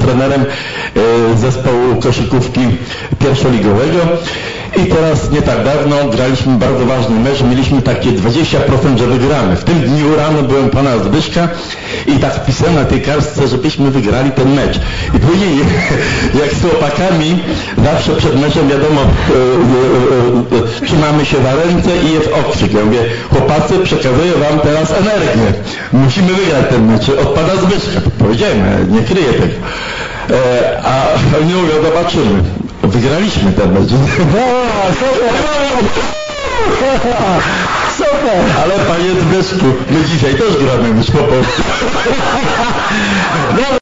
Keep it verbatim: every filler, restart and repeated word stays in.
trenerem zespołu koszykówki pierwszoligowego. I teraz nie tak dawno graliśmy bardzo ważny mecz, mieliśmy takie dwadzieścia procent, że wygramy. W tym dniu rano byłem pana Zbyszka i tak pisałem na tej kartce, żebyśmy wygrali ten mecz. I później jak z chłopakami zawsze przed meczem wiadomo e, e, e, trzymamy się za ręce i jest okrzyk. Ja mówię, chłopacy, przekazuję wam teraz energię. Musimy wygrać ten mecz. Od pana Zbyszka. Powiedziałem, nie kryję tego. E, a oni mówią, zobaczymy. Wygraliśmy ten mecz. O, super! Super! Ale panie Zbyszku, my dzisiaj też gramy już po polsku.